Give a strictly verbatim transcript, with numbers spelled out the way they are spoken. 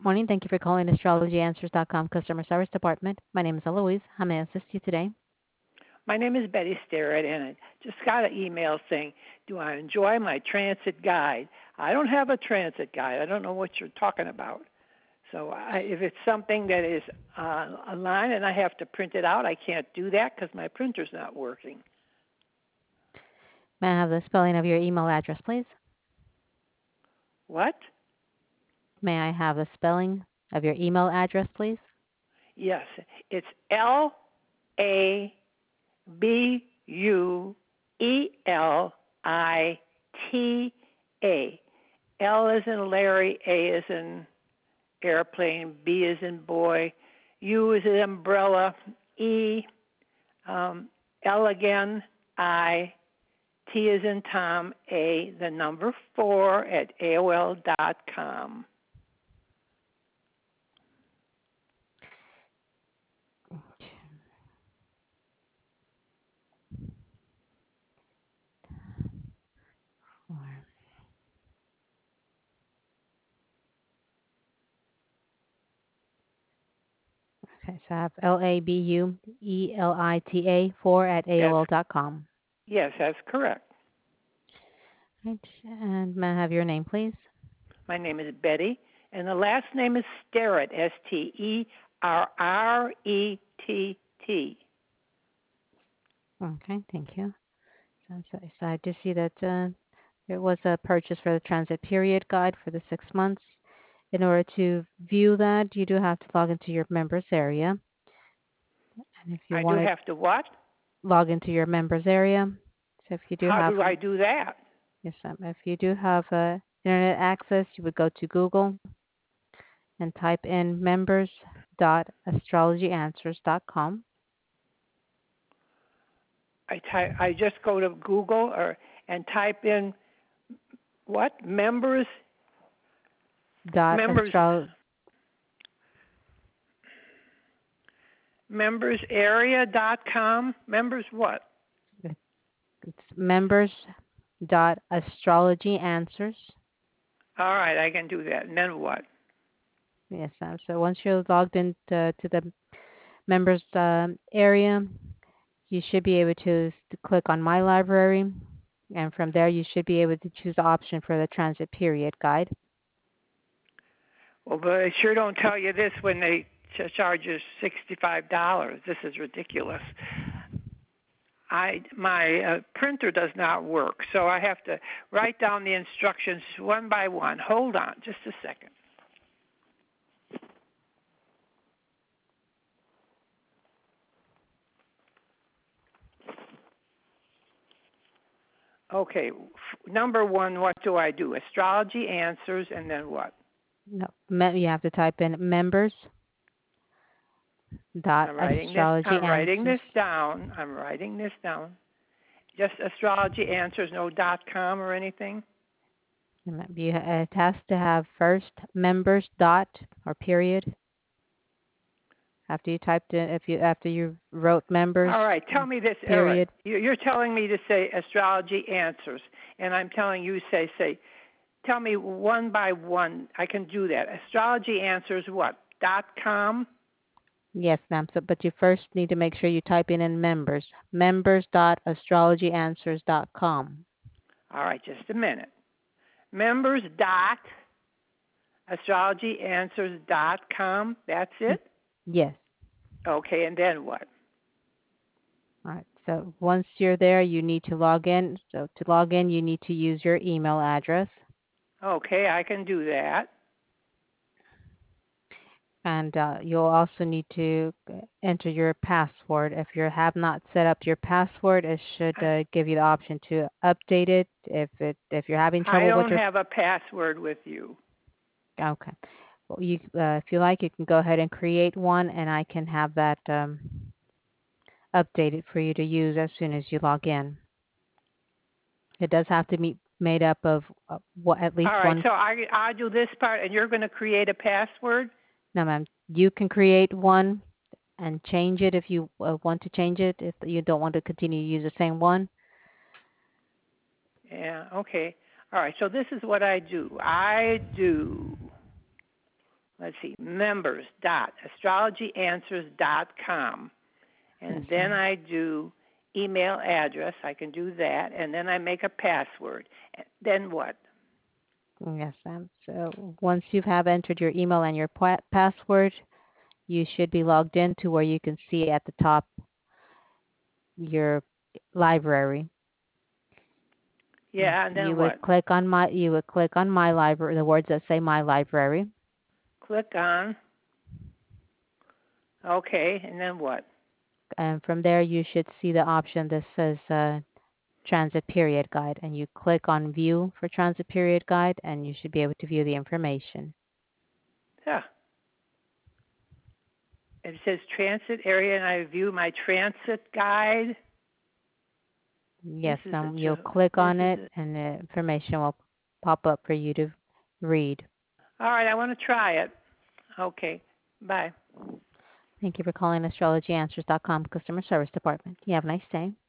Morning. Thank you for calling astrology answers dot com customer service department. My name is Eloise. How may I assist you today? My name is Betty Starrett, and I just got an email saying, do I enjoy my transit guide? I don't have a transit guide. I don't know what you're talking about. So I, if it's something that is uh, online and I have to print it out, I can't do that because my printer's not working. May I have the spelling of your email address, please? What? May I have the spelling of your email address, please? Yes, it's L A B U E L I T A. L is in Larry, A is in airplane, B is in boy, U is in umbrella, E, um, L again, I, T is in Tom, A, the number four at A O L dot com. Okay, so I have L A B U E L I T A four at Yes, A O L dot com. yes, that's correct. Right. And may I have your name, please? My name is Betty, and the last name is Starrett, S T E R R E T T. Okay, thank you. So, so so I do see that uh, there was a purchase for the transit period guide for the six months. In order to view that, you do have to log into your members area. And if you I do want to have to what? log into your members area, so if you do How have, do I do that? yes, ma'am, if you do have uh, internet access, you would go to Google and type in members dot astrology answers dot com. I type, I just go to Google or and type in what? Members Dot members astro membersarea dot com. Members what? it's members dot astrology answers. All right, I can do that. And then what? Yes, ma'am. So once you're logged into to the members um, area, you should be able to, to click on My Library, and from there you should be able to choose the option for the transit period guide. Well, but they sure don't tell you this when they ch- charge you sixty-five dollars. This is ridiculous. I my uh, printer does not work, so I have to write down the instructions one by one. Hold on, just a second. Okay, f- number one, what do I do? Astrology answers, and then what? No, me- you have to type in members dot I'm writing this. astrology I'm writing answers. this down. I'm writing this down. Just astrology answers, no dot com or anything. You, it has to have first members dot or period after you typed in, if you after you wrote members All right, tell me this. All right, period. You- you're telling me to say astrology answers, and I'm telling you say say. Tell me one by one. I can do that. Astrology answers what? Dot com. Yes, ma'am. So, but you first need to make sure you type in in members members dot astrology answers dot com. All right, just a minute. Members dot astrology answers dot com. That's it. Yes. Okay, and then what? All right. So once you're there, you need to log in. So to log in, you need to use your email address. Okay, I can do that. And uh, you'll also need to enter your password. If you have not set up your password, it should I, uh, give you the option to update it. If it if you're having I trouble with don't your have a password with you. okay, well you uh, if you like, you can go ahead and create one, and I can have that um, updated for you to use as soon as you log in. It does have to be made up of uh, what at least All right, one. so I I do this part, and you're going to create a password. No, ma'am. You can create one and change it if you uh, want to change it. If you don't want to continue to use the same one. Yeah. Okay. All right. So this is what I do. I do let's see, members dot astrology answers dot com. And Yes, then ma'am. I do email address. I can do that. And then I make a password. Then what? Yes, ma'am. So once you have entered your email and your pa- password, you should be logged in to where you can see at the top your library. Yeah, and You then would what? click on my you would click on my library, the words that say my library. Click on. Okay, and then what? And from there you should see the option that says uh, transit period guide, and you click on view for transit period guide, and you should be able to view the information. Yeah. It says transit area, and I view my transit guide. This Yes, is a ma'am. You'll joke. click This on is it, a. and the information will pop up for you to read. All right, I want to try it. Okay. Bye. Thank you for calling astrology answers dot com customer service department. You have a nice day.